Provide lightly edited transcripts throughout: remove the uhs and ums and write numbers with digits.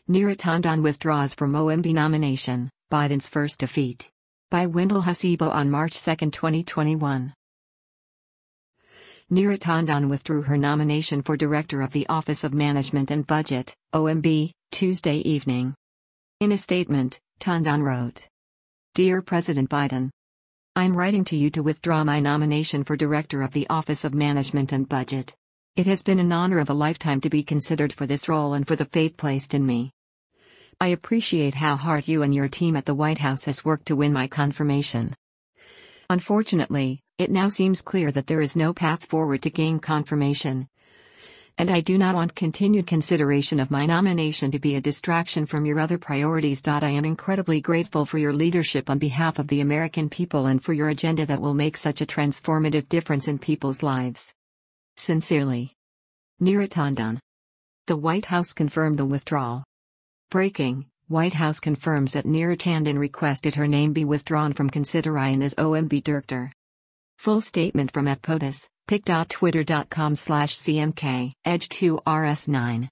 Neera Tandon withdraws from OMB nomination, Biden's first defeat. By Wendell Hasibo on March 2, 2021. Neera Tandon withdrew her nomination for Director of the Office of Management and Budget, OMB, Tuesday evening. In a statement, Tandon wrote, "Dear President Biden, I'm writing to you to withdraw my nomination for Director of the Office of Management and Budget. It has been an honor of a lifetime to be considered for this role and for the faith placed in me. I appreciate how hard you and your team at the White House has worked to win my confirmation. Unfortunately, it now seems clear that there is no path forward to gain confirmation, and I do not want continued consideration of my nomination to be a distraction from your other priorities. I am incredibly grateful for your leadership on behalf of the American people and for your agenda that will make such a transformative difference in people's lives. Sincerely, Neera Tandon." The White House confirmed the withdrawal. Breaking: White House confirms that Neera Tandon requested her name be withdrawn from consideration as OMB director. Full statement from @POTUS, pic.twitter.com/cmk, edge2rs9.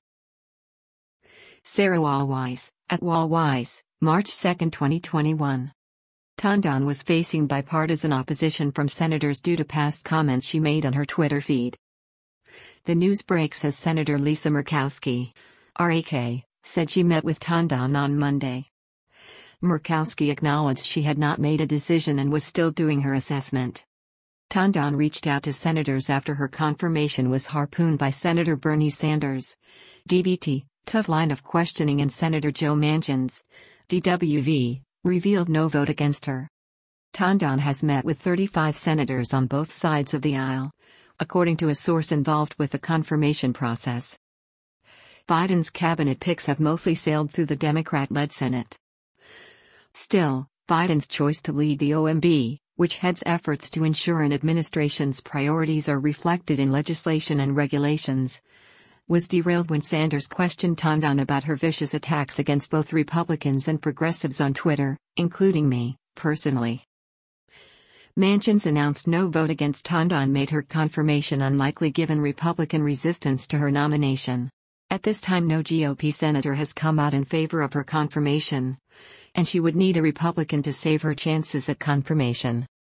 Sarah Walwise, @Walwise, March 2, 2021. Tandon was facing bipartisan opposition from senators due to past comments she made on her Twitter feed. The news breaks as Senator Lisa Murkowski, RAK, said she met with Tandon on Monday. Murkowski acknowledged she had not made a decision and was still doing her assessment. Tandon reached out to senators after her confirmation was harpooned by Senator Bernie Sanders, DBT, tough line of questioning, and Senator Joe Manchin's, DWV, revealed no vote against her. Tandon has met with 35 senators on both sides of the aisle, according to a source involved with the confirmation process. Biden's cabinet picks have mostly sailed through the Democrat-led Senate. Still, Biden's choice to lead the OMB, which heads efforts to ensure an administration's priorities are reflected in legislation and regulations, was derailed when Sanders questioned Tandon about her vicious attacks against both Republicans and progressives on Twitter, including me, personally. Manchin's announced no vote against Tandon made her confirmation unlikely given Republican resistance to her nomination. At this time, no GOP senator has come out in favor of her confirmation, and she would need a Republican to save her chances at confirmation.